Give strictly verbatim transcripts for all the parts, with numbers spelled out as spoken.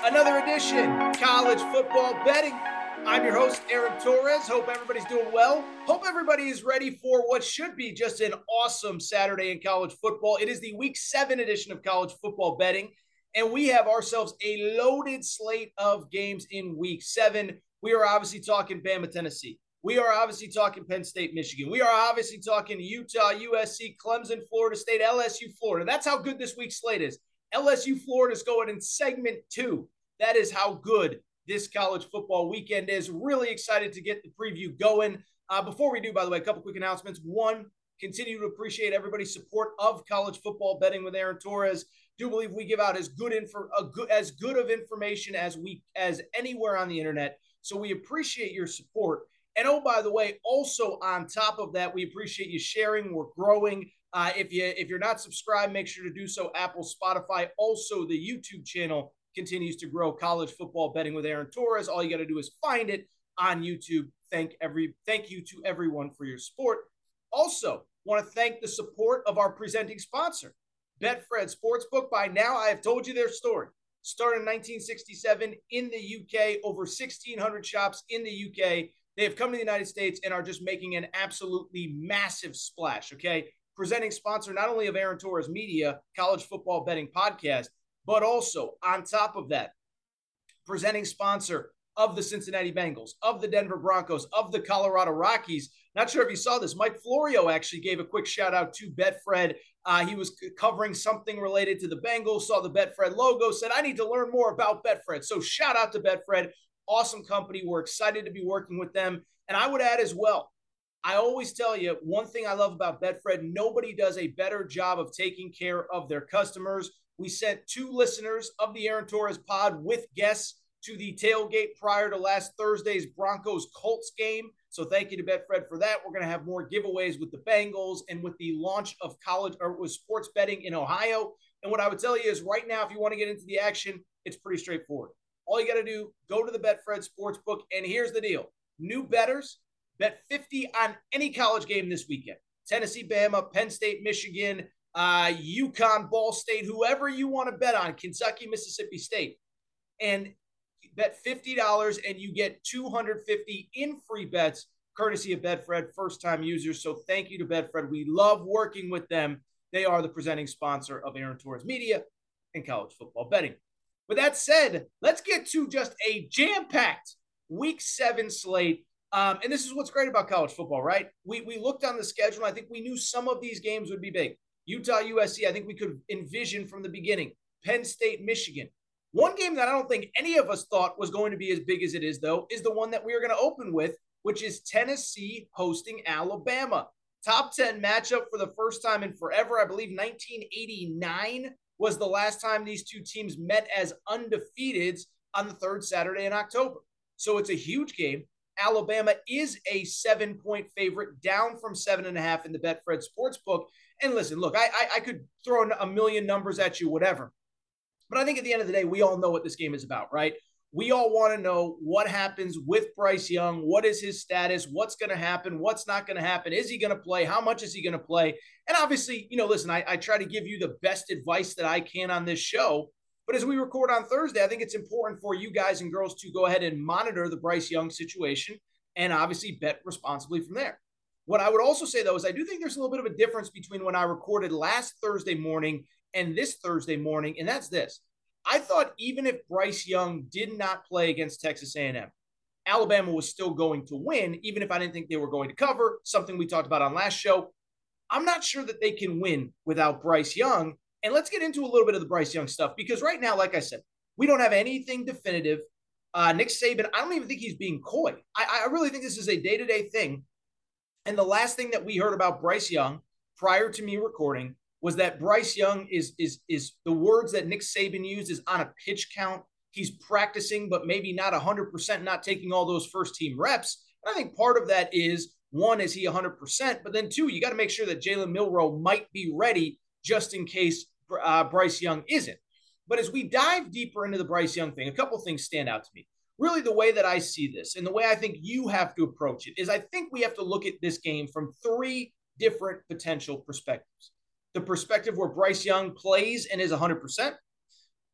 Another edition, college football betting. I'm your host, Aaron Torres. Hope everybody's doing well. Hope everybody is ready for what should be just an awesome Saturday in college football. It is the week seven edition of college football betting, and we have ourselves a loaded slate of games in week seven. We are obviously talking Bama, Tennessee. We are obviously talking Penn State, Michigan. We are obviously talking Utah, U S C, Clemson, Florida State, L S U, Florida. That's how good this week's slate is. L S U, Florida is going in segment two. That is how good this college football weekend is. Really excited to get the preview going. Uh, before we do, by the way, a couple quick announcements. One, continue to appreciate everybody's support of college football betting with Aaron Torres. Do believe we give out as good info, a good, as good of information as we as anywhere on the internet. So we appreciate your support. And oh, by the way, also on top of that, we appreciate you sharing. We're growing. Uh, if you if you're not subscribed, make sure to do so. Apple, Spotify, also the YouTube channel continues to grow. College football betting with Aaron Torres. All you got to do is find it on YouTube. Thank every thank you to everyone for your support. Also, want to thank the support of our presenting sponsor, Betfred Sportsbook. By now, I have told you their story. Started in nineteen sixty-seven in the U K, over sixteen hundred shops in the U K. They have come to the United States and are just making an absolutely massive splash, okay? Presenting sponsor not only of Aaron Torres Media, college football betting podcast, but also, on top of that, presenting sponsor of the Cincinnati Bengals, of the Denver Broncos, of the Colorado Rockies. Not sure if you saw this. Mike Florio actually gave a quick shout out to Betfred. Uh, he was covering something related to the Bengals, saw the Betfred logo, said, I need to learn more about Betfred. So shout out to Betfred. Awesome company. We're excited to be working with them. And I would add as well, I always tell you, one thing I love about Betfred, nobody does a better job of taking care of their customers. We sent two listeners of the Aaron Torres pod with guests to the tailgate prior to last Thursday's Broncos-Colts game. So thank you to Betfred for that. We're going to have more giveaways with the Bengals and with the launch of college or with sports betting in Ohio. And what I would tell you is right now, if you want to get into the action, it's pretty straightforward. All you got to do, go to the Betfred Sportsbook, and here's the deal. New bettors, bet fifty on any college game this weekend. Tennessee, Bama, Penn State, Michigan, uh, UConn, Ball State, whoever you want to bet on, Kentucky, Mississippi State. And bet fifty dollars and you get two hundred fifty in free bets, courtesy of Betfred, first-time users. So thank you to Betfred. We love working with them. They are the presenting sponsor of Aaron Torres Media and college football betting. With that said, let's get to just a jam-packed week seven slate. Um, and this is what's great about college football, right? We we looked on the schedule. I think we knew some of these games would be big. Utah, U S C, I think we could envision from the beginning. Penn State, Michigan. One game that I don't think any of us thought was going to be as big as it is, though, is the one that we are going to open with, which is Tennessee hosting Alabama. Top ten matchup for the first time in forever. I believe nineteen eighty-nine was the last time these two teams met as undefeateds on the third Saturday in October. So it's a huge game. Alabama is a seven-point favorite, down from seven and a half in the Betfred Sportsbook. And listen, look, I, I I could throw a million numbers at you, whatever. But I think at the end of the day, we all know what this game is about, right? We all want to know what happens with Bryce Young. What is his status? What's going to happen? What's not going to happen? Is he going to play? How much is he going to play? And obviously, you know, listen, I, I try to give you the best advice that I can on this show. But as we record on Thursday, I think it's important for you guys and girls to go ahead and monitor the Bryce Young situation and obviously bet responsibly from there. What I would also say, though, is I do think there's a little bit of a difference between when I recorded last Thursday morning and this Thursday morning, and that's this. I thought even if Bryce Young did not play against Texas A and M, Alabama was still going to win, even if I didn't think they were going to cover, something we talked about on last show. I'm not sure that they can win without Bryce Young. And let's get into a little bit of the Bryce Young stuff, because right now, like I said, we don't have anything definitive. Uh, Nick Saban, I don't even think he's being coy. I, I really think this is a day-to-day thing. And the last thing that we heard about Bryce Young prior to me recording was that Bryce Young is is is the words that Nick Saban used is on a pitch count. He's practicing, but maybe not one hundred percent, not taking all those first-team reps. And I think part of that is, one, is he one hundred percent? But then, two, you got to make sure that Jalen Milroe might be ready just in case uh, Bryce Young isn't. But as we dive deeper into the Bryce Young thing, a couple things stand out to me. Really, the way that I see this and the way I think you have to approach it is I think we have to look at this game from three different potential perspectives. The perspective where Bryce Young plays and is one hundred percent,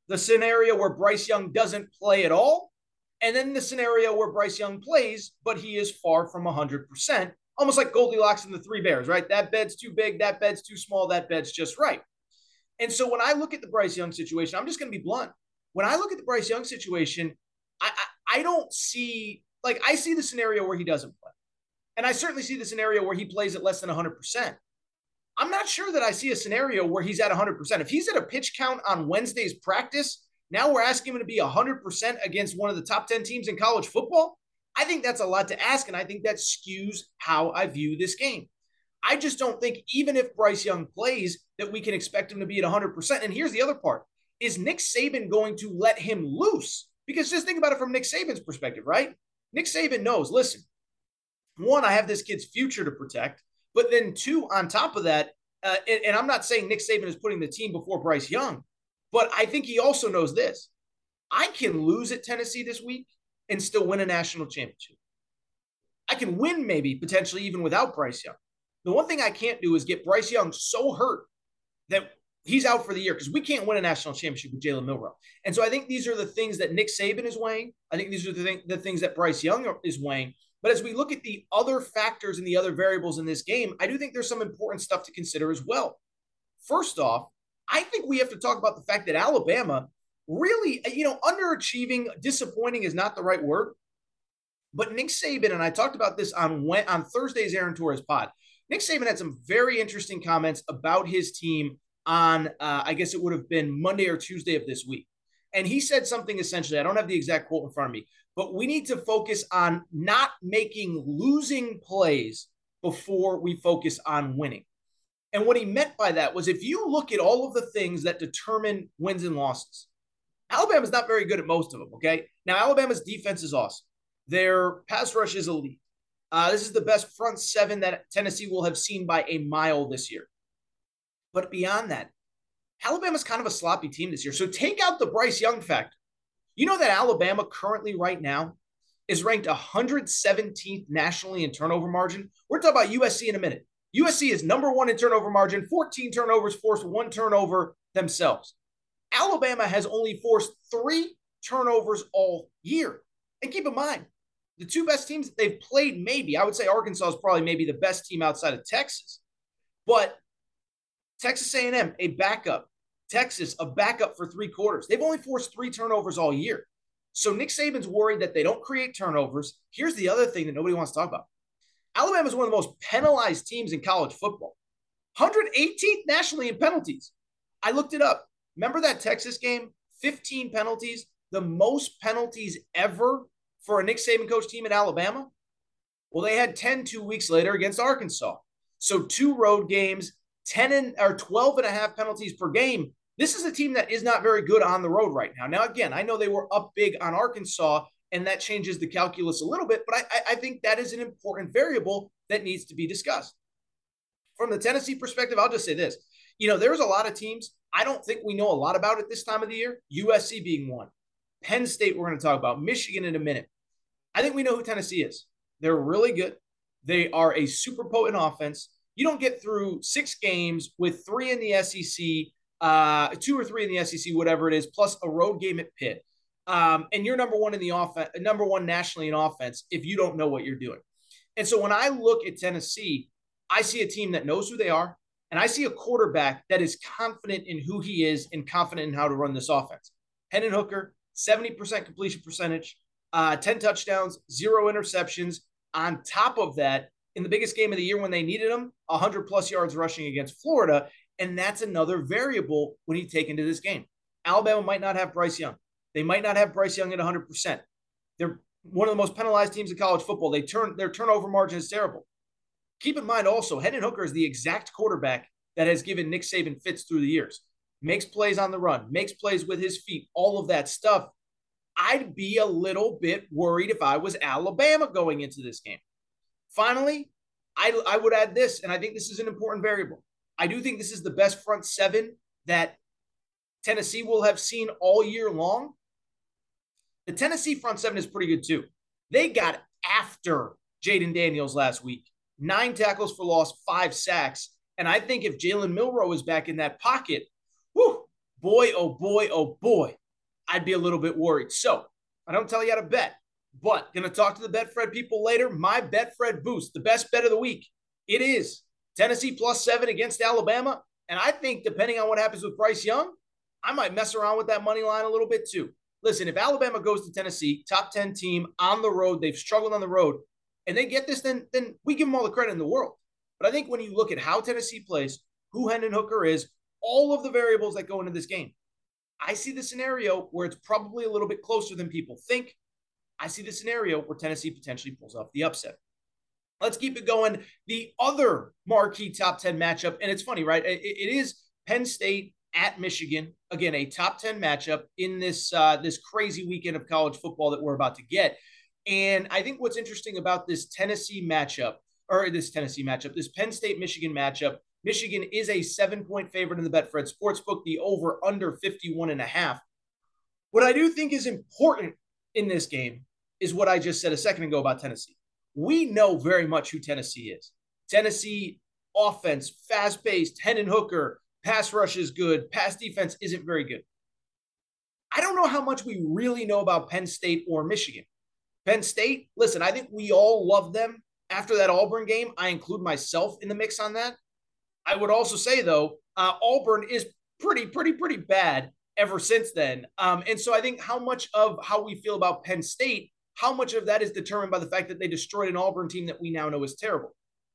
the scenario where Bryce Young doesn't play at all, and then the scenario where Bryce Young plays, but he is far from one hundred percent, almost like Goldilocks and the Three Bears, right? That bed's too big, that bed's too small, that bed's just right. And so when I look at the Bryce Young situation, I'm just going to be blunt. When I look at the Bryce Young situation, I, I, I don't see, like, I see the scenario where he doesn't play. And I certainly see the scenario where he plays at less than one hundred percent. I'm not sure that I see a scenario where he's at one hundred percent. If he's at a pitch count on Wednesday's practice, now we're asking him to be one hundred percent against one of the top ten teams in college football. I think that's a lot to ask, and I think that skews how I view this game. I just don't think, even if Bryce Young plays, that we can expect him to be at one hundred percent. And here's the other part. Is Nick Saban going to let him loose? Because just think about it from Nick Saban's perspective, right? Nick Saban knows, listen, one, I have this kid's future to protect. But then two, on top of that, uh, and, and I'm not saying Nick Saban is putting the team before Bryce Young, but I think he also knows this. I can lose at Tennessee this week and still win a national championship. I can win maybe potentially even without Bryce Young. The one thing I can't do is get Bryce Young so hurt that he's out for the year, because we can't win a national championship with Jalen Milroe. And so I think these are the things that Nick Saban is weighing. I think these are the, th- the things that Bryce Young is weighing. But as we look at the other factors and the other variables in this game, I do think there's some important stuff to consider as well. First off, I think we have to talk about the fact that Alabama really, you know, underachieving, disappointing is not the right word. But Nick Saban, and I talked about this on, on Thursday's Aaron Torres pod, Nick Saban had some very interesting comments about his team on, uh, I guess it would have been Monday or Tuesday of this week. And he said something essentially, I don't have the exact quote in front of me, but we need to focus on not making losing plays before we focus on winning. And what he meant by that was, if you look at all of the things that determine wins and losses, Alabama's not very good at most of them, okay? Now, Alabama's defense is awesome. Their pass rush is elite. Uh, this is the best front seven that Tennessee will have seen by a mile this year. But beyond that, Alabama's kind of a sloppy team this year. So take out the Bryce Young factor. You know that Alabama currently right now is ranked one hundred seventeenth nationally in turnover margin. We're talking about U S C in a minute. U S C is number one in turnover margin, fourteen turnovers, forced one turnover themselves. Alabama has only forced three turnovers all year. And keep in mind, the two best teams that they've played, maybe, I would say Arkansas is probably maybe the best team outside of Texas. But Texas A and M, a backup. Texas, a backup for three quarters. They've only forced three turnovers all year. So Nick Saban's worried that they don't create turnovers. Here's the other thing that nobody wants to talk about. Alabama is one of the most penalized teams in college football. one hundred eighteenth nationally in penalties. I looked it up. Remember that Texas game? fifteen penalties. The most penalties ever for a Nick Saban coach team in Alabama? Well, they had ten two weeks later against Arkansas. So two road games, ten and, or twelve and a half penalties per game. This is a team that is not very good on the road right now. Now, again, I know they were up big on Arkansas, and that changes the calculus a little bit, but I, I think that is an important variable that needs to be discussed. From the Tennessee perspective, I'll just say this. You know, there's a lot of teams I don't think we know a lot about at this time of the year, U S C being one. Penn State we're going to talk about, Michigan in a minute. I think we know who Tennessee is. They're really good. They are a super potent offense. You don't get through six games with three in the S E C, uh, two or three in the S E C, whatever it is, plus a road game at Pitt. Um, and you're number one in the offense, number one nationally in offense if you don't know what you're doing. And so when I look at Tennessee, I see a team that knows who they are, and I see a quarterback that is confident in who he is and confident in how to run this offense. Hendon Hooker, seventy percent completion percentage, uh, ten touchdowns, zero interceptions. On top of that, in the biggest game of the year when they needed him, one hundred plus yards rushing against Florida. And that's another variable when you take into this game. Alabama might not have Bryce Young. They might not have Bryce Young at one hundred percent. They're one of the most penalized teams in college football. They turn Their turnover margin is terrible. Keep in mind also, Hendon Hooker is the exact quarterback that has given Nick Saban fits through the years. Makes plays on the run, makes plays with his feet, all of that stuff. I'd be a little bit worried if I was Alabama going into this game. Finally, I, I would add this, and I think this is an important variable. I do think this is the best front seven that Tennessee will have seen all year long. The Tennessee front seven is pretty good too. They got after Jaden Daniels last week. Nine tackles for loss, five sacks. And I think if Jalen Milroe is back in that pocket, whew, boy, oh boy, oh boy, I'd be a little bit worried. So I don't tell you how to bet, but going to talk to the Betfred people later. My Betfred boost, the best bet of the week. It is Tennessee plus seven against Alabama. And I think depending on what happens with Bryce Young, I might mess around with that money line a little bit too. Listen, if Alabama goes to Tennessee, top ten team on the road, they've struggled on the road, and they get this, then, then we give them all the credit in the world. But I think when you look at how Tennessee plays, who Hendon Hooker is, all of the variables that go into this game, I see the scenario where it's probably a little bit closer than people think. I see the scenario where Tennessee potentially pulls off the upset. Let's keep it going. The other marquee top ten matchup, and it's funny, right? It, it is Penn State at Michigan. Again, a top ten matchup in this uh, this crazy weekend of college football that we're about to get. And I think what's interesting about this Tennessee matchup, or this Tennessee matchup, this Penn State-Michigan matchup, Michigan is a seven-point favorite in the Betfred Sportsbook, the over-under fifty-one and a half. What I do think is important in this game is what I just said a second ago about Tennessee. We know very much who Tennessee is. Tennessee offense, fast-paced, Hendon Hooker, pass rush is good, pass defense isn't very good. I don't know how much we really know about Penn State or Michigan. Penn State, listen, I think we all love them after that Auburn game. I include myself in the mix on that. I would also say, though, uh, Auburn is pretty, pretty, pretty bad ever since then. Um, and so I think how much of how we feel about Penn State, how much of that is determined by the fact that they destroyed an Auburn team that we now know is terrible.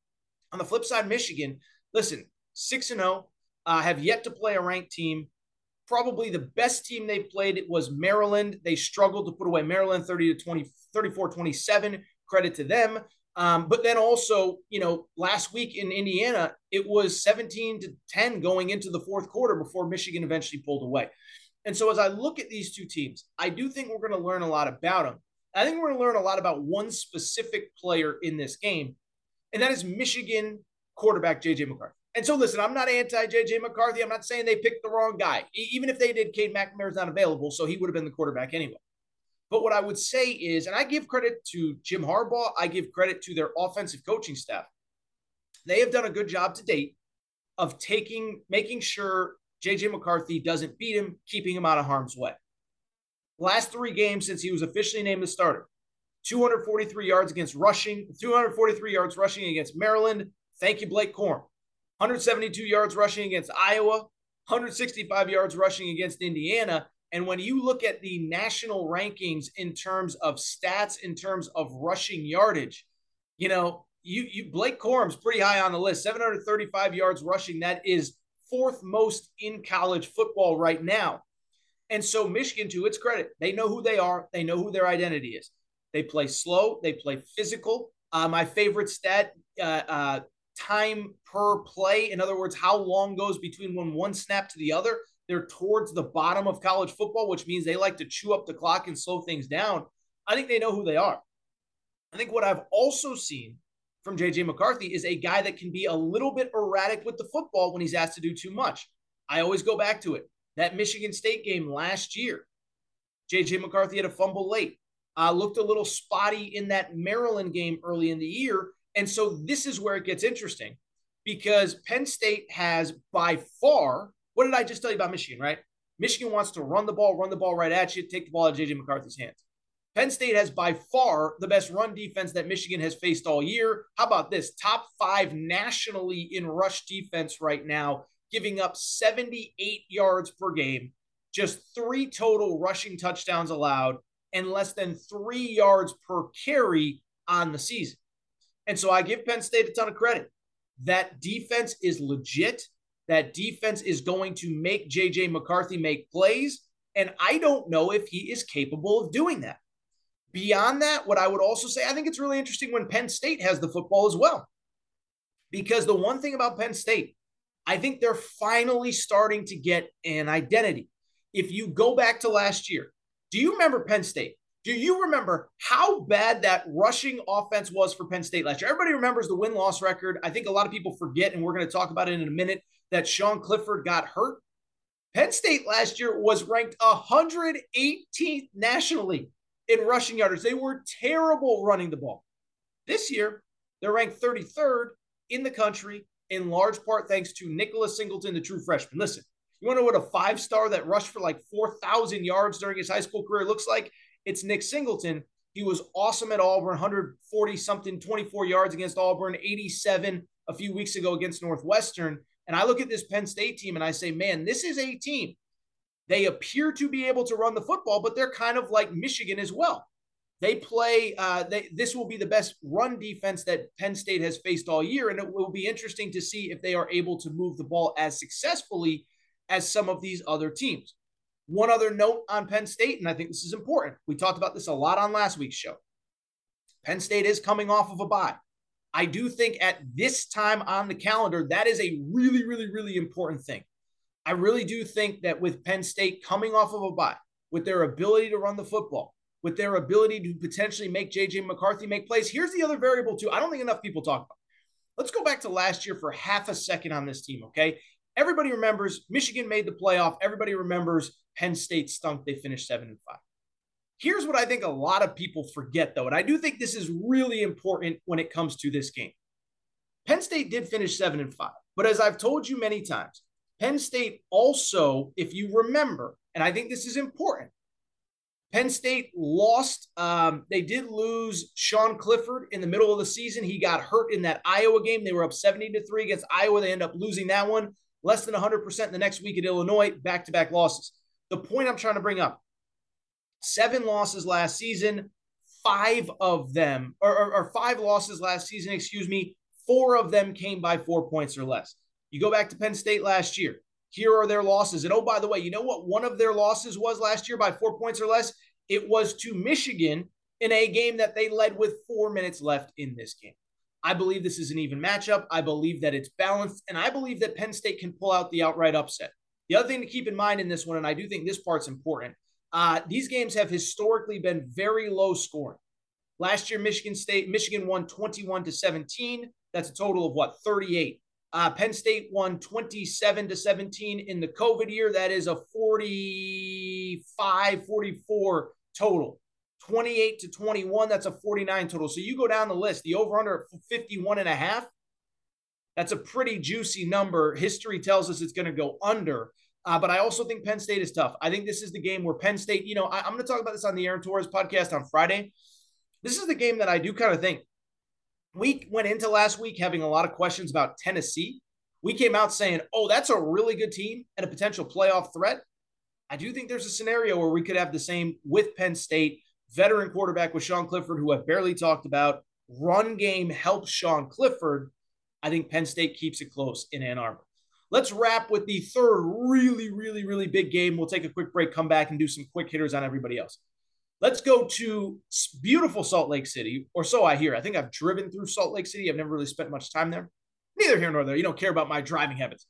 On the flip side, Michigan, listen, six and oh, uh, have yet to play a ranked team. Probably the best team they played was Maryland. They struggled to put away Maryland thirty to twenty, thirty-four twenty-seven. Credit to them. Um, but then also, you know, last week in Indiana, it was seventeen to ten going into the fourth quarter before Michigan eventually pulled away. And so as I look at these two teams, I do think we're going to learn a lot about them. I think we're going to learn a lot about one specific player in this game, and that is Michigan quarterback J J McCarthy. And so, listen, I'm not anti-J J McCarthy. I'm not saying they picked the wrong guy. Even if they did, Cade McNamara's not available, so he would have been the quarterback anyway. But what I would say is, and I give credit to Jim Harbaugh, I give credit to their offensive coaching staff. They have done a good job to date of taking, making sure J J McCarthy doesn't beat him, keeping him out of harm's way. Last three games since he was officially named the starter, two hundred forty-three yards against rushing, two hundred forty-three yards rushing against Maryland. Thank you, Blake Corum. one hundred seventy-two yards rushing against Iowa, one hundred sixty-five yards rushing against Indiana. And when you look at the national rankings in terms of stats, in terms of rushing yardage, you know, you, you Blake Corum's pretty high on the list, seven hundred thirty-five yards rushing. That is fourth most in college football right now. And so Michigan, to its credit, they know who they are. They know who their identity is. They play slow. They play physical. Uh, my favorite stat, uh, uh, time per play. In other words, how long goes between when one snap to the other. They're towards the bottom of college football, which means they like to chew up the clock and slow things down. I think they know who they are. I think what I've also seen from J J McCarthy is a guy that can be a little bit erratic with the football when he's asked to do too much. I always go back to it. That Michigan State game last year, J J McCarthy had a fumble late. Uh, looked a little spotty in that Maryland game early in the year. And so this is where it gets interesting because Penn State has by far, what did I just tell you about Michigan, right? Michigan wants to run the ball, run the ball right at you, take the ball out of J J McCarthy's hands. Penn State has by far the best run defense that Michigan has faced all year. How about this? Top five nationally in rush defense right now, giving up seventy-eight yards per game, just three total rushing touchdowns allowed, and less than three yards per carry on the season. And so I give Penn State a ton of credit. That defense is legit. That defense is going to make J J McCarthy make plays, and I don't know if he is capable of doing that. Beyond that, what I would also say, I think it's really interesting when Penn State has the football as well. Because the one thing about Penn State, I think they're finally starting to get an identity. If you go back to last year, do you remember Penn State? Do you remember how bad that rushing offense was for Penn State last year? Everybody remembers the win-loss record. I think a lot of people forget, and we're going to talk about it in a minute, that Sean Clifford got hurt. Penn State last year was ranked one hundred eighteenth nationally in rushing yardage. They were terrible running the ball. This year, they're ranked thirty-third in the country, in large part thanks to Nicholas Singleton, the true freshman. Listen, You want to know what a five-star that rushed for like four thousand yards during his high school career looks like? It's Nick Singleton. He was awesome at Auburn, one hundred forty something, twenty-four yards against Auburn, eighty-seven a few weeks ago against Northwestern. And I look at this Penn State team and I say, man, this is a team. They appear to be able to run the football, but they're kind of like Michigan as well. They play, uh, they, this will be the best run defense that Penn State has faced all year. And it will be interesting to see if they are able to move the ball as successfully as some of these other teams. One other note on Penn State, and I think this is important. We talked about this a lot on last week's show. Penn State is coming off of a bye. I do think at this time on the calendar, that is a really, really, really important thing. I really do think that with Penn State coming off of a bye, with their ability to run the football, with their ability to potentially make J J McCarthy make plays, here's the other variable too. I don't think enough people talk about. Let's go back to last year for half a second on this team, okay? Everybody remembers Michigan made the playoff. Everybody remembers Penn State stunk. They finished seven and five. Here's what I think a lot of people forget, though, and I do think this is really important when it comes to this game. Penn State did finish seven and five, but as I've told you many times, Penn State also, if you remember, and I think this is important, Penn State lost. Um, they did lose Sean Clifford in the middle of the season. He got hurt in that Iowa game. They were up seventy to three against Iowa. They end up losing that one. Less than one hundred percent the next week at Illinois, back-to-back losses. The point I'm trying to bring up, seven losses last season, five of them, or, or, or five losses last season, excuse me, four of them came by four points or less. You go back to Penn State last year. Here are their losses. And oh, by the way, you know what one of their losses was last year by four points or less? It was to Michigan in a game that they led with four minutes left in this game. I believe this is an even matchup. I believe that it's balanced, and I believe that Penn State can pull out the outright upset. The other thing to keep in mind in this one, and I do think this part's important, uh, these games have historically been very low scoring. Last year, Michigan State, Michigan won twenty-one to seventeen. That's a total of what, thirty-eight. Uh, Penn State won twenty-seven to seventeen in the COVID year. That is a forty-five, forty-four total. twenty-eight to twenty-one, that's a forty-nine total. So you go down the list, the over-under at fifty-one and a half, that's a pretty juicy number. History tells us it's going to go under. Uh, but I also think Penn State is tough. I think this is the game where Penn State, you know, I, I'm going to talk about this on the Aaron Torres podcast on Friday. This is the game that I do kind of think. We went into last week having a lot of questions about Tennessee. We came out saying, oh, that's a really good team and a potential playoff threat. I do think there's a scenario where we could have the same with Penn State. Veteran quarterback with Sean Clifford, who I've barely talked about. Run game helps Sean Clifford. I think Penn State keeps it close in Ann Arbor. Let's wrap with the third really, really, really big game. We'll take a quick break, come back, and do some quick hitters on everybody else. Let's go to beautiful Salt Lake City, or so I hear. I think I've driven through Salt Lake City. I've never really spent much time there. Neither here nor there. You don't care about my driving habits.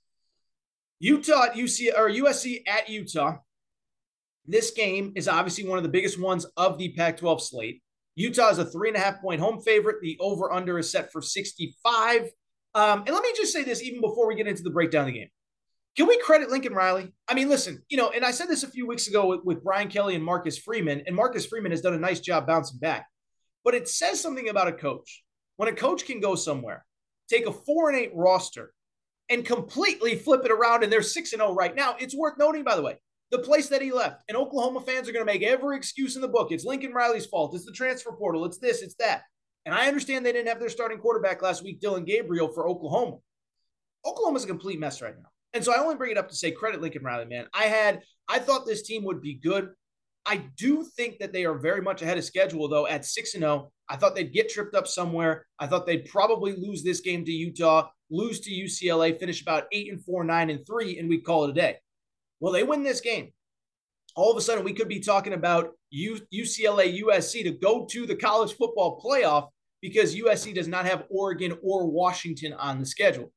Utah at U C or U S C at Utah. This game is obviously one of the biggest ones of the Pac twelve slate. Utah is a three and a half point home favorite. The over-under is set for sixty-five. Um, and let me just say this even before we get into the breakdown of the game. Can we credit Lincoln Riley? I mean, listen, you know, and I said this a few weeks ago with, with Brian Kelly and Marcus Freeman, and Marcus Freeman has done a nice job bouncing back. But it says something about a coach. When a coach can go somewhere, take a four and eight roster, and completely flip it around, and they're six and oh right now, it's worth noting, by the way, the place that he left. And Oklahoma fans are going to make every excuse in the book. It's Lincoln Riley's fault. It's the transfer portal. It's this, it's that. And I understand they didn't have their starting quarterback last week, Dylan Gabriel, for Oklahoma. Oklahoma's a complete mess right now. And so I only bring it up to say credit Lincoln Riley, man. I had, I thought this team would be good. I do think that they are very much ahead of schedule, though, at six and oh. I thought they'd get tripped up somewhere. I thought they'd probably lose this game to Utah, lose to U C L A, finish about eight and four, nine and three, and we'd call it a day. Well, they win this game. All of a sudden, we could be talking about U C L A, U S C to go to the college football playoff because U S C does not have Oregon or Washington on the schedule.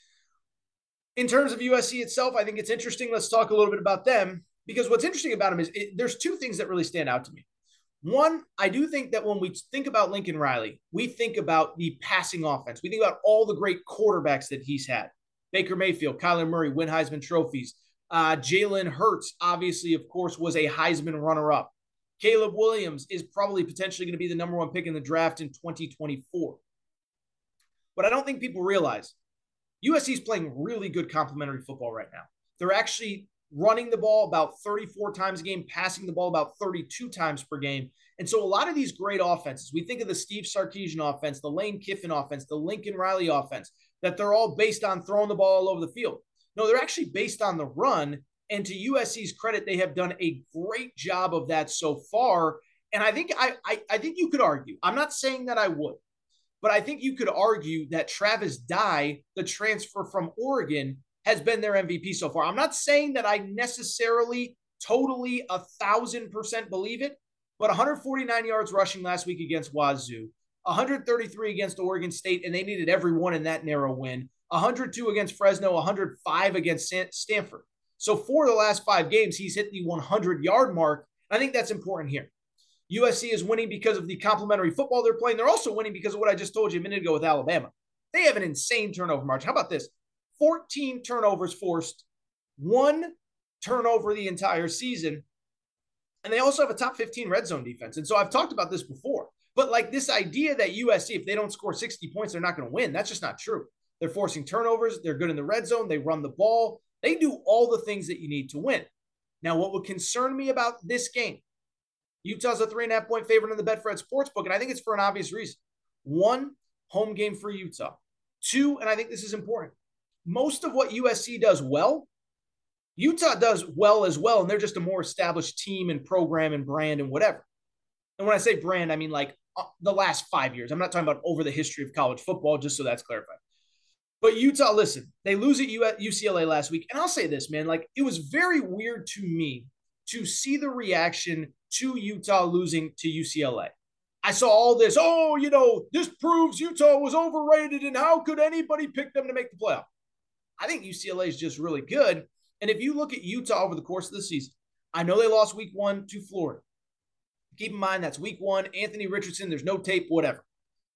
In terms of U S C itself, I think it's interesting. Let's talk a little bit about them, because what's interesting about them is it, there's two things that really stand out to me. One, I do think that when we think about Lincoln Riley, we think about the passing offense. We think about all the great quarterbacks that he's had. Baker Mayfield, Kyler Murray, win Heisman trophies. Uh, Jalen Hurts, obviously, of course, was a Heisman runner-up. Caleb Williams is probably potentially going to be the number one pick in the draft in twenty twenty-four. But I don't think people realize U S C is playing really good complementary football right now. They're actually running the ball about thirty-four times a game, passing the ball about thirty-two times per game. And so a lot of these great offenses, we think of the Steve Sarkisian offense, the Lane Kiffin offense, the Lincoln Riley offense, that they're all based on throwing the ball all over the field. No, they're actually based on the run. And to U S C's credit, they have done a great job of that so far. And I think I, I, I think you could argue, I'm not saying that I would, but I think you could argue that Travis Dye, the transfer from Oregon, has been their M V P so far. I'm not saying that I necessarily totally a thousand percent believe it, but one hundred forty-nine yards rushing last week against Wazoo, one hundred thirty-three against Oregon State, and they needed every one in that narrow win, one hundred two against Fresno, one hundred five against Stanford. So for the last five games, he's hit the hundred-yard mark. I think that's important here. U S C is winning because of the complementary football they're playing. They're also winning because of what I just told you a minute ago with Alabama. They have an insane turnover margin. How about this? fourteen turnovers forced, one turnover the entire season. And they also have a top fifteen red zone defense. And so I've talked about this before. But like this idea that U S C, if they don't score sixty points, they're not going to win. That's just not true. They're forcing turnovers. They're good in the red zone. They run the ball. They do all the things that you need to win. Now, what would concern me about this game, Utah's a three and a half point favorite in the Betfred Sportsbook, and I think it's for an obvious reason. One, home game for Utah. Two, and I think this is important, most of what U S C does well, Utah does well as well, and they're just a more established team and program and brand and whatever. And when I say brand, I mean like uh, the last five years. I'm not talking about over the history of college football, just so that's clarified. But Utah, listen, they lose at U C L A last week. And I'll say this, man, like it was very weird to me to see the reaction to Utah losing to U C L A. I saw all this, oh, you know, this proves Utah was overrated and how could anybody pick them to make the playoff? I think U C L A is just really good. And if you look at Utah over the course of the season, I know they lost week one to Florida. Keep in mind that's week one, Anthony Richardson, there's no tape, whatever.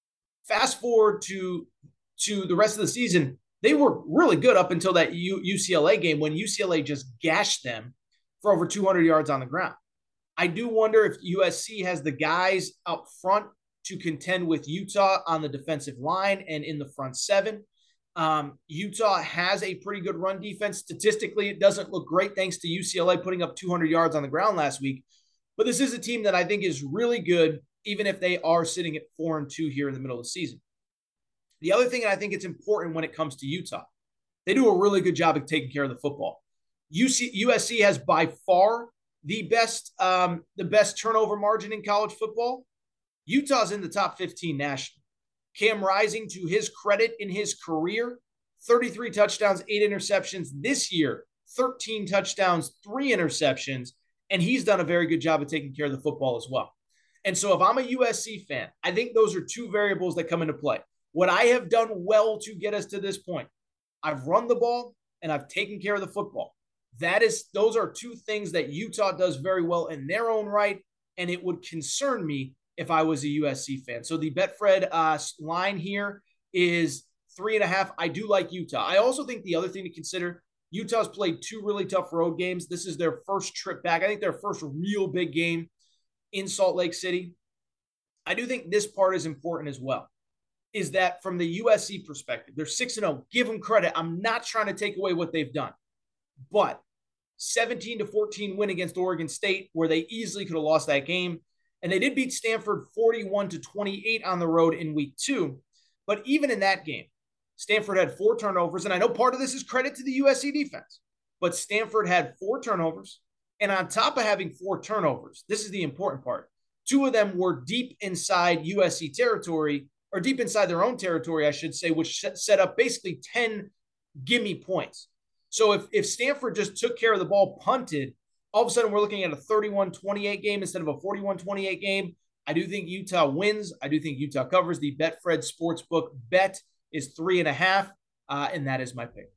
Fast forward to to the rest of the season, they were really good up until that U- UCLA game when U C L A just gashed them for over two hundred yards on the ground. I do wonder if U S C has the guys up front to contend with Utah on the defensive line and in the front seven. Um, Utah has a pretty good run defense. Statistically, it doesn't look great thanks to U C L A putting up two hundred yards on the ground last week. But this is a team that I think is really good, even if they are sitting at four and two here in the middle of the season. The other thing, and I think it's important when it comes to Utah, they do a really good job of taking care of the football. U C, U S C has by far the best, um, the best turnover margin in college football. Utah's in the top fifteen nationally. Cam Rising, to his credit in his career, thirty-three touchdowns, eight interceptions. This year, thirteen touchdowns, three interceptions, and he's done a very good job of taking care of the football as well. And so if I'm a U S C fan, I think those are two variables that come into play. What I have done well to get us to this point, I've run the ball and I've taken care of the football. That is, those are two things that Utah does very well in their own right, and it would concern me if I was a U S C fan. So the Betfred uh, line here is three and a half. I do like Utah. I also think the other thing to consider, Utah's played two really tough road games. This is their first trip back. I think their first real big game in Salt Lake City. I do think this part is important as well, is that from the U S C perspective, they're six and oh. Give them credit. I'm not trying to take away what they've done. But seventeen to fourteen win against Oregon State, where they easily could have lost that game. And they did beat Stanford forty-one to twenty-eight on the road in week two. But even in that game, Stanford had four turnovers. And I know part of this is credit to the U S C defense. But Stanford had four turnovers. And on top of having four turnovers, this is the important part. Two of them were deep inside U S C territory, or deep inside their own territory, I should say, which set up basically ten gimme points. So if, if Stanford just took care of the ball, punted, all of a sudden we're looking at a thirty-one twenty-eight game instead of a forty-one twenty-eight game. I do think Utah wins. I do think Utah covers. The Betfred Sportsbook bet is three and a half, uh, and that is my pick.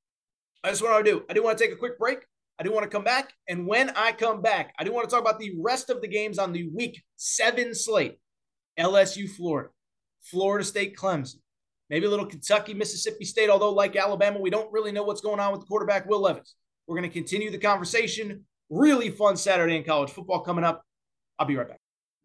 That's what I do. I do want to take a quick break. I do want to come back, and when I come back, I do want to talk about the rest of the games on the week seven slate. L S U, Florida, Florida State, Clemson, maybe a little Kentucky, Mississippi State, although like Alabama, we don't really know what's going on with the quarterback, Will Levis. We're going to continue the conversation. Really fun Saturday in college football coming up. I'll be right back.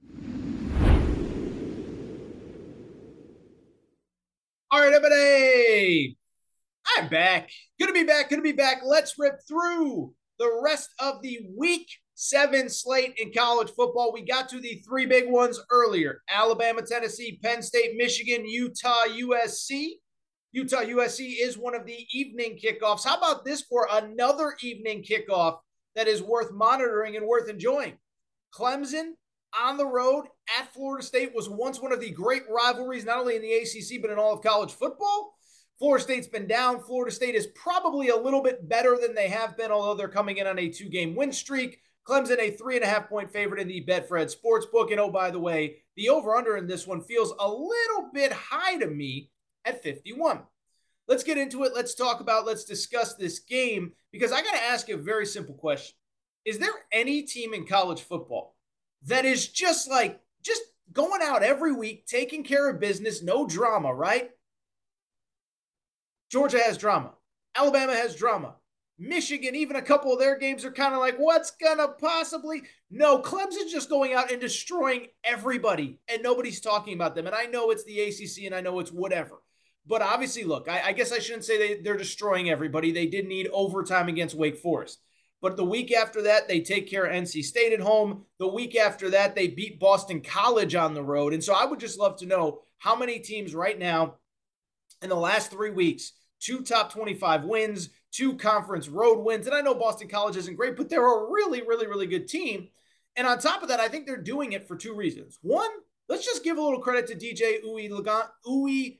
All right, everybody. I'm back. Good to be back. Good to be back. Let's rip through the rest of the week seven slate in college football. We got to the three big ones earlier: Alabama, Tennessee, Penn State, Michigan, Utah, U S C. Utah, U S C is one of the evening kickoffs. How about this for another evening kickoff that is worth monitoring and worth enjoying? Clemson on the road at Florida State was once one of the great rivalries, not only in the A C C, but in all of college football. Florida State's been down. Florida State is probably a little bit better than they have been, although they're coming in on a two-game win streak. Clemson, a three and a half point favorite in the Betfred Sportsbook. And oh, by the way, the over-under in this one feels a little bit high to me at fifty-one. Let's get into it. Let's talk about, let's discuss this game, because I got to ask you a very simple question. Is there any team in college football that is just like, just going out every week, taking care of business, no drama, right? Georgia has drama. Alabama has drama. Michigan, even a couple of their games are kind of like, what's going to possibly? No, Clemson's just going out and destroying everybody, and nobody's talking about them. And I know it's the A C C, and I know it's whatever. But obviously, look, I, I guess I shouldn't say they, they're destroying everybody. They did need overtime against Wake Forest. But the week after that, they take care of N C State at home. The week after that, they beat Boston College on the road. And so I would just love to know how many teams right now in the last three weeks, two top twenty-five wins, two conference road wins. And I know Boston College isn't great, but they're a really, really, really good team. And on top of that, I think they're doing it for two reasons. One, let's just give a little credit to D J Uiagalelei,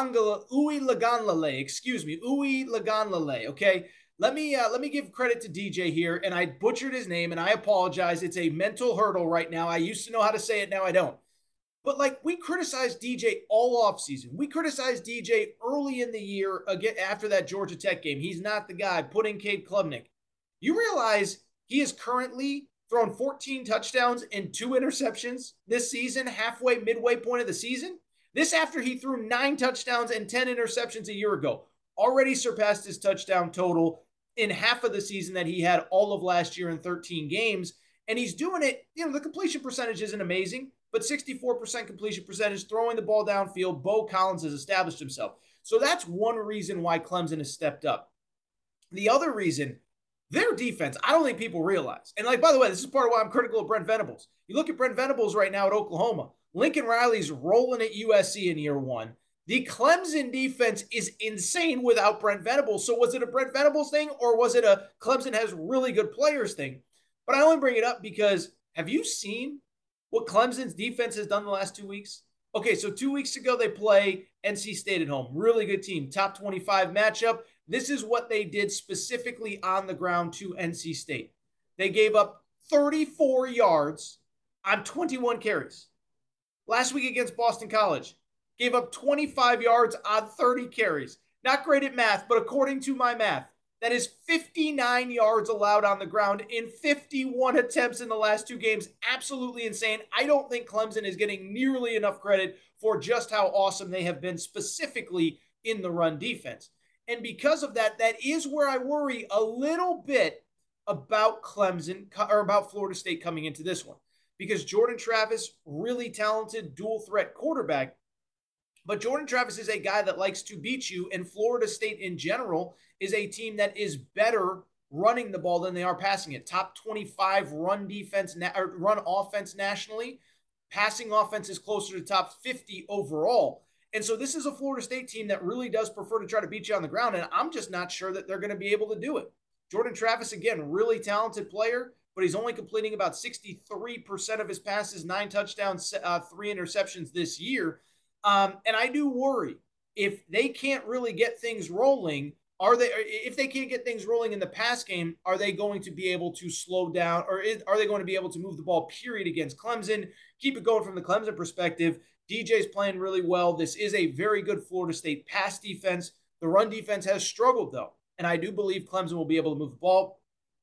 Uiagalelei, excuse me, Uiagalelei, okay? Let me uh, let me give credit to D J here, and I butchered his name, and I apologize. It's a mental hurdle right now. I used to know how to say it, now I don't. But, like, we criticized D J all offseason. We criticized D J early in the year again after that Georgia Tech game. He's not the guy. Put in Cade Klubnik. You realize he has currently thrown fourteen touchdowns and two interceptions this season, halfway, midway point of the season? This after he threw nine touchdowns and ten interceptions a year ago. Already surpassed his touchdown total in half of the season that he had all of last year in thirteen games. And he's doing it, you know, the completion percentage isn't amazing, but sixty-four percent completion percentage, throwing the ball downfield. Bo Collins has established himself. So that's one reason why Clemson has stepped up. The other reason, their defense, I don't think people realize. And, like, by the way, this is part of why I'm critical of Brent Venables. You look at Brent Venables right now at Oklahoma. Lincoln Riley's rolling at U S C in year one. The Clemson defense is insane without Brent Venables. So was it a Brent Venables thing, or was it a Clemson has really good players thing? But I only bring it up because, have you seen what Clemson's defense has done the last two weeks? Okay, so two weeks ago they play N C State at home. Really good team, top twenty-five matchup. This is what they did specifically on the ground to N C State. They gave up thirty-four yards on twenty-one carries. Last week against Boston College, gave up twenty-five yards on thirty carries. Not great at math, but according to my math, that is fifty-nine yards allowed on the ground in fifty-one attempts in the last two games. Absolutely insane. I don't think Clemson is getting nearly enough credit for just how awesome they have been, specifically in the run defense. And because of that, that is where I worry a little bit about Clemson, or about Florida State coming into this one. Because Jordan Travis, really talented dual threat quarterback, but Jordan Travis is a guy that likes to beat you, and Florida State in general is a team that is better running the ball than they are passing it. Top twenty-five run defense, or run offense nationally. Passing offense is closer to top fifty overall. And so this is a Florida State team that really does prefer to try to beat you on the ground, and I'm just not sure that they're going to be able to do it. Jordan Travis, again, really talented player, but he's only completing about sixty-three percent of his passes, nine touchdowns, uh, three interceptions this year. Um, and I do worry if they can't really get things rolling, are they, if they can't get things rolling in the pass game, are they going to be able to slow down, or is, are they going to be able to move the ball, period, against Clemson? Keep it going from the Clemson perspective. D J's playing really well. This is a very good Florida State pass defense. The run defense has struggled, though, and I do believe Clemson will be able to move the ball.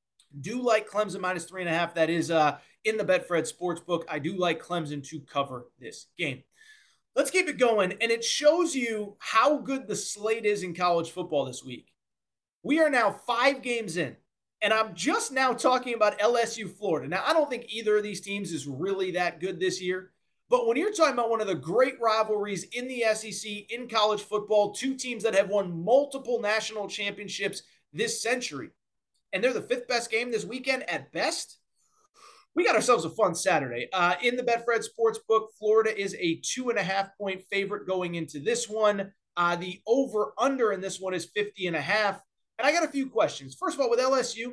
Do like Clemson minus three and a half. That is uh, in the Betfred Sportsbook. I do like Clemson to cover this game. Let's keep it going, and it shows you how good the slate is in college football this week. We are now five games in, and I'm just now talking about L S U Florida. Now, I don't think either of these teams is really that good this year, but when you're talking about one of the great rivalries in the S E C, in college football, two teams that have won multiple national championships this century, and they're the fifth best game this weekend at best. We got ourselves a fun Saturday. Uh, in the Betfred Sportsbook, Florida is a two and a half point favorite going into this one. Uh, the over-under in this one is fifty and a half. And I got a few questions. First of all, with L S U,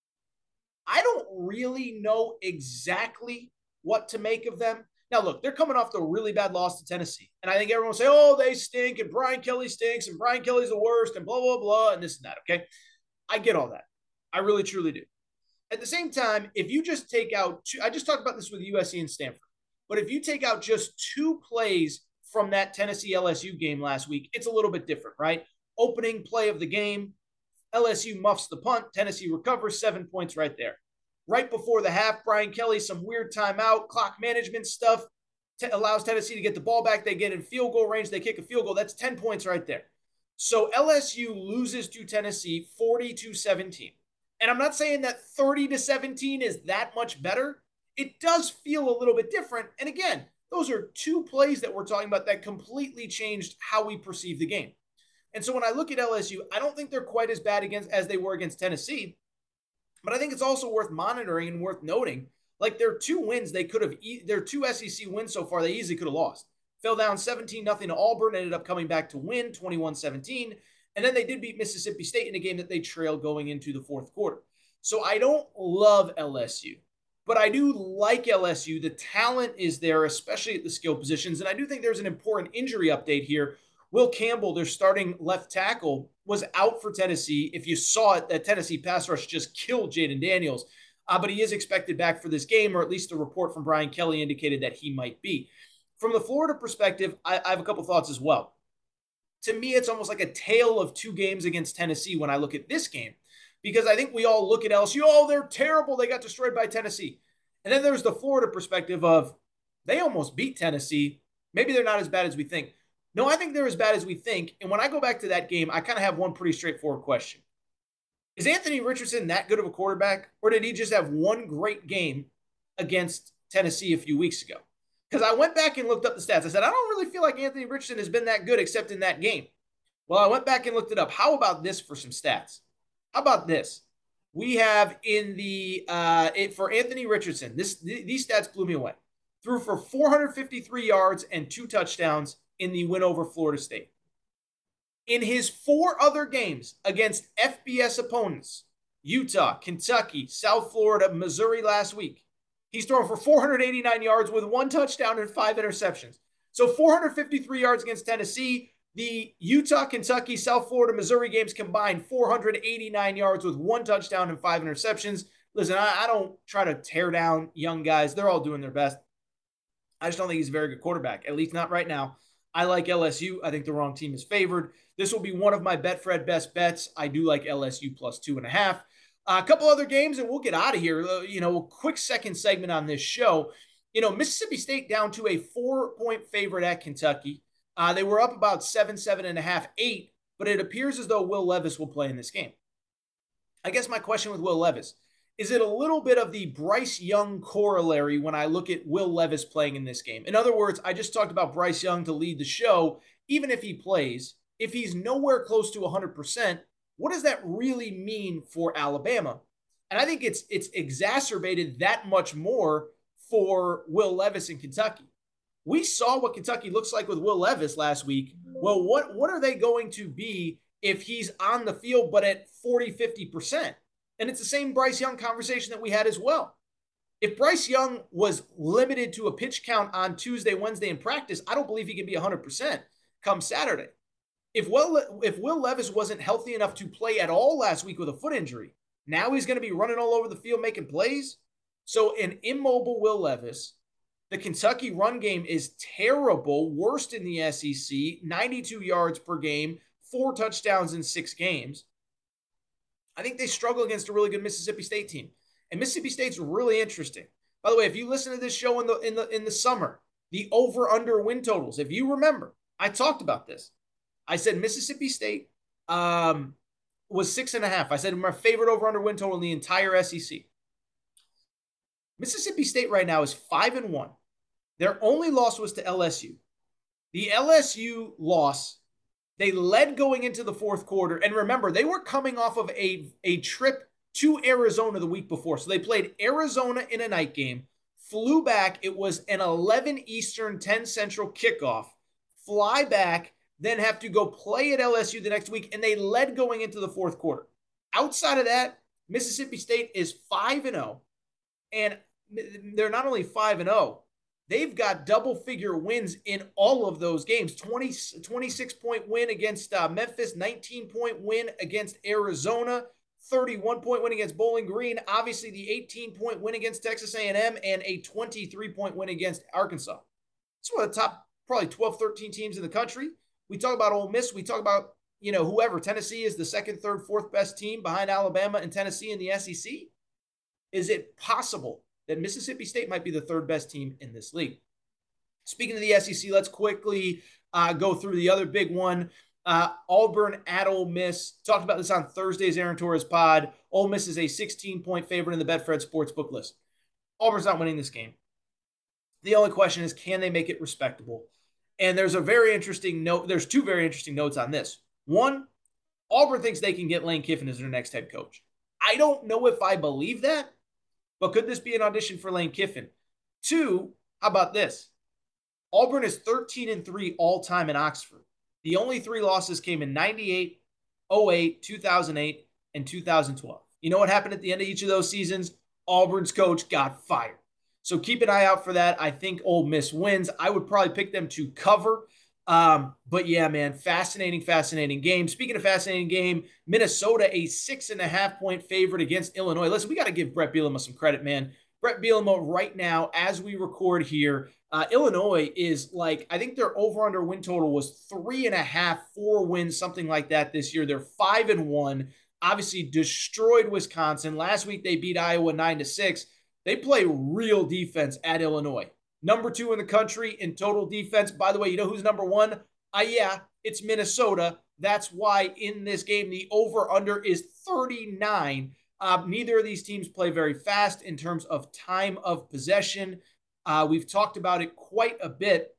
I don't really know exactly what to make of them. Now, look, they're coming off the really bad loss to Tennessee. And I think everyone will say, oh, they stink, and Brian Kelly stinks, and Brian Kelly's the worst, and blah, blah, blah, and this and that, okay? I get all that. I really, truly do. At the same time, if you just take out two, I just talked about this with U S C and Stanford, but if you take out just two plays from that Tennessee L S U game last week, it's a little bit different, right? Opening play of the game, L S U muffs the punt, Tennessee recovers, seven points right there. Right before the half, Brian Kelly, some weird timeout, clock management stuff, t- allows Tennessee to get the ball back. They get in field goal range, they kick a field goal. That's ten points right there. So L S U loses to Tennessee forty to seventeen. And I'm not saying that thirty to seventeen is that much better. It does feel a little bit different. And again, those are two plays that we're talking about that completely changed how we perceive the game. And so when I look at L S U, I don't think they're quite as bad against as they were against Tennessee. But I think it's also worth monitoring and worth noting. Like their two wins, they could have, their two S E C wins so far, they easily could have lost. Fell down seventeen nothing to Auburn, ended up coming back to win twenty-one seventeen. And then they did beat Mississippi State in a game that they trailed going into the fourth quarter. So I don't love L S U, but I do like L S U. The talent is there, especially at the skill positions. And I do think there's an important injury update here. Will Campbell, their starting left tackle, was out for Tennessee. If you saw it, that Tennessee pass rush just killed Jaden Daniels. Uh, but he is expected back for this game, or at least the report from Brian Kelly indicated that he might be. From the Florida perspective, I, I have a couple thoughts as well. To me, it's almost like a tale of two games against Tennessee when I look at this game, because I think we all look at L S U, oh, they're terrible. They got destroyed by Tennessee. And then there's the Florida perspective of they almost beat Tennessee. Maybe they're not as bad as we think. No, I think they're as bad as we think. And when I go back to that game, I kind of have one pretty straightforward question. Is Anthony Richardson that good of a quarterback, or did he just have one great game against Tennessee a few weeks ago? Because I went back and looked up the stats. I said, I don't really feel like Anthony Richardson has been that good except in that game. Well, I went back and looked it up. How about this for some stats? How about this? We have in the, uh, it, for Anthony Richardson, this th- these stats blew me away. Threw for four hundred fifty-three yards and two touchdowns in the win over Florida State. In his four other games against F B S opponents, Utah, Kentucky, South Florida, Missouri last week, he's thrown for four hundred eighty-nine yards with one touchdown and five interceptions. So four hundred fifty-three yards against Tennessee. The Utah, Kentucky, South Florida, Missouri games combined four hundred eighty-nine yards with one touchdown and five interceptions. Listen, I, I don't try to tear down young guys. They're all doing their best. I just don't think he's a very good quarterback, at least not right now. I like L S U. I think the wrong team is favored. This will be one of my Betfred best bets. I do like L S U plus two and a half. Uh, a couple other games, and we'll get out of here. Uh, you know, a quick second segment on this show. You know, Mississippi State down to a four-point favorite at Kentucky. Uh, they were up about seven, seven and a half, eight, but it appears as though Will Levis will play in this game. I guess my question with Will Levis, is it a little bit of the Bryce Young corollary when I look at Will Levis playing in this game? In other words, I just talked about Bryce Young to lead the show. Even if he plays, if he's nowhere close to one hundred percent, what does that really mean for Alabama? And I think it's it's exacerbated that much more for Will Levis in Kentucky. We saw what Kentucky looks like with Will Levis last week. Well, what, what are they going to be if he's on the field but at forty, fifty percent? And it's the same Bryce Young conversation that we had as well. If Bryce Young was limited to a pitch count on Tuesday, Wednesday in practice, I don't believe he can be one hundred percent come Saturday. If Will, if Will Levis wasn't healthy enough to play at all last week with a foot injury, now he's going to be running all over the field making plays. So an immobile Will Levis, the Kentucky run game is terrible, worst in the S E C, ninety-two yards per game, four touchdowns in six games. I think they struggle against a really good Mississippi State team. And Mississippi State's really interesting. By the way, if you listen to this show in the in the in the summer, the over-under win totals, if you remember, I talked about this. I said Mississippi State um, was six and a half. I said my favorite over-under win total in the entire S E C. Mississippi State right now is five and one. Their only loss was to L S U. The L S U loss, they led going into the fourth quarter. And remember, they were coming off of a, a trip to Arizona the week before. So they played Arizona in a night game, flew back. It was an eleven Eastern, ten Central kickoff, fly back, then have to go play at L S U the next week, and they led going into the fourth quarter. Outside of that, Mississippi State is five and oh, and they're not only five and oh, they've got double-figure wins in all of those games. twenty, twenty-six point win against uh, Memphis, nineteen point win against Arizona, thirty-one point win against Bowling Green, obviously the eighteen point win against Texas A and M, and a twenty-three point win against Arkansas. It's one of the top probably twelve, thirteen teams in the country. We talk about Ole Miss. We talk about, you know, whoever. Tennessee is the second, third, fourth best team behind Alabama and Tennessee in the S E C. Is it possible that Mississippi State might be the third best team in this league? Speaking of the S E C, let's quickly uh, go through the other big one. Uh, Auburn at Ole Miss. Talked about this on Thursday's Aaron Torres pod. Ole Miss is a sixteen-point favorite in the Betfred Sportsbook list. Auburn's not winning this game. The only question is, can they make it respectable? And there's a very interesting note. There's two very interesting notes on this. One, Auburn thinks they can get Lane Kiffin as their next head coach. I don't know if I believe that, but could this be an audition for Lane Kiffin? Two, how about this? Auburn is thirteen and three all-time in Oxford. The only three losses came in ninety-eight, oh eight, two thousand eight, and two thousand twelve. You know what happened at the end of each of those seasons? Auburn's coach got fired. So keep an eye out for that. I think Ole Miss wins. I would probably pick them to cover. Um, but yeah, man, fascinating, fascinating game. Speaking of fascinating game, Minnesota, a six and a half point favorite against Illinois. Listen, we got to give Brett Bielema some credit, man. Brett Bielema right now, as we record here, uh, Illinois is like, I think their over-under win total was three and a half, four wins, something like that this year. They're five and one, obviously destroyed Wisconsin. Last week they beat Iowa nine to six. They play real defense at Illinois. Number two in the country in total defense. By the way, you know who's number one? Uh, yeah, it's Minnesota. That's why in this game, the over-under is thirty-nine. Uh, neither of these teams play very fast in terms of time of possession. Uh, we've talked about it quite a bit,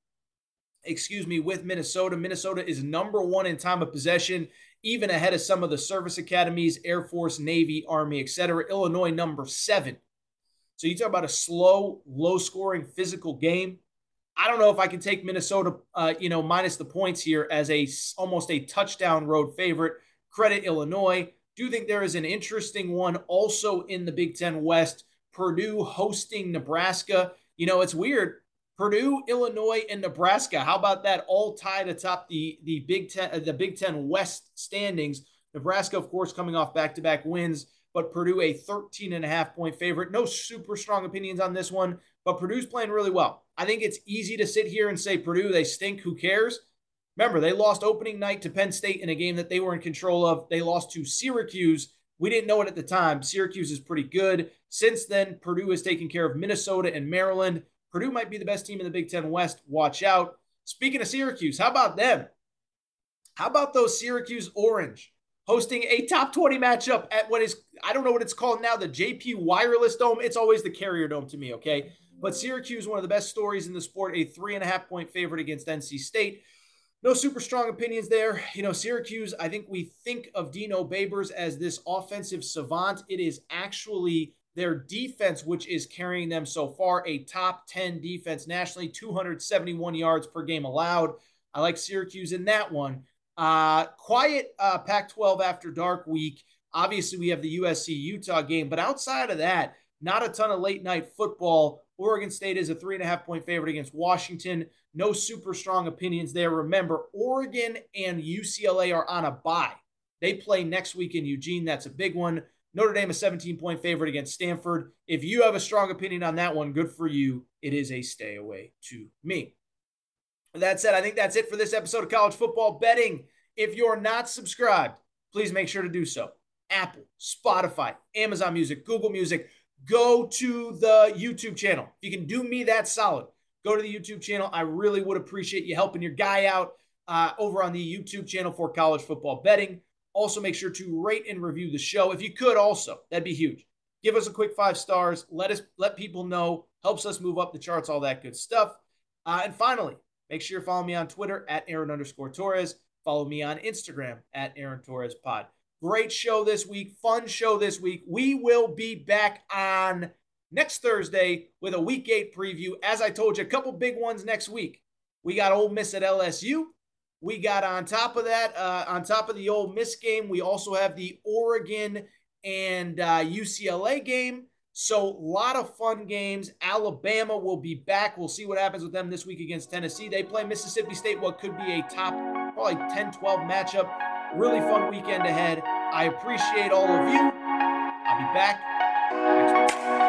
excuse me, with Minnesota. Minnesota is number one in time of possession, even ahead of some of the service academies, Air Force, Navy, Army, et cetera. Illinois, number seven. So you talk about a slow, low-scoring, physical game. I don't know if I can take Minnesota, uh, you know, minus the points here as a almost a touchdown road favorite. Credit Illinois. Do think there is an interesting one also in the Big Ten West. Purdue hosting Nebraska. You know, it's weird. Purdue, Illinois, and Nebraska. How about that? All tied atop the the Big Ten, uh, the Big Ten West standings. Nebraska, of course, coming off back-to-back wins. But Purdue a thirteen and a half point favorite. No super strong opinions on this one, but Purdue's playing really well. I think it's easy to sit here and say Purdue, they stink, who cares? Remember, they lost opening night to Penn State in a game that they were in control of. They lost to Syracuse. We didn't know it at the time. Syracuse is pretty good. Since then, Purdue has taken care of Minnesota and Maryland. Purdue might be the best team in the Big Ten West. Watch out. Speaking of Syracuse, how about them? How about those Syracuse Orange? Hosting a top twenty matchup at what is, I don't know what it's called now, the J P Wireless Dome. It's always the Carrier Dome to me, okay? But Syracuse, one of the best stories in the sport, a three and a half point favorite against N C State. No super strong opinions there. You know, Syracuse, I think we think of Dino Babers as this offensive savant. It is actually their defense which is carrying them so far. A top ten defense nationally, two hundred seventy-one yards per game allowed. I like Syracuse in that one. Uh, quiet uh, Pac twelve after dark week. Obviously, we have the U S C Utah game, but outside of that, not a ton of late night football. Oregon State is a three and a half point favorite against Washington. No super strong opinions there. Remember, Oregon and U C L A are on a bye. They play next week in Eugene. That's a big one. Notre Dame, a seventeen point favorite against Stanford. If you have a strong opinion on that one, good for you. It is a stay away to me. With that said, I think that's it for this episode of College Football Betting. If you're not subscribed, please make sure to do so. Apple, Spotify, Amazon Music, Google Music. Go to the YouTube channel. If you can do me that solid, go to the YouTube channel. I really would appreciate you helping your guy out uh, over on the YouTube channel for College Football Betting. Also, make sure to rate and review the show. If you could also, that'd be huge. Give us a quick five stars. Let us let people know. Helps us move up the charts, all that good stuff. Uh, and finally, make sure you follow me on Twitter at Aaron underscore Torres. Follow me on Instagram at Aaron Torres Pod. Great show this week, fun show this week. We will be back on next Thursday with a week eight preview. As I told you, a couple big ones next week. We got Ole Miss at L S U. We got on top of that, uh, on top of the Ole Miss game, we also have the Oregon and uh, U C L A game. So a lot of fun games. Alabama will be back. We'll see what happens with them this week against Tennessee. They play Mississippi State, what could be a top probably ten twelve matchup. Really fun weekend ahead. I appreciate all of you. I'll be back next week.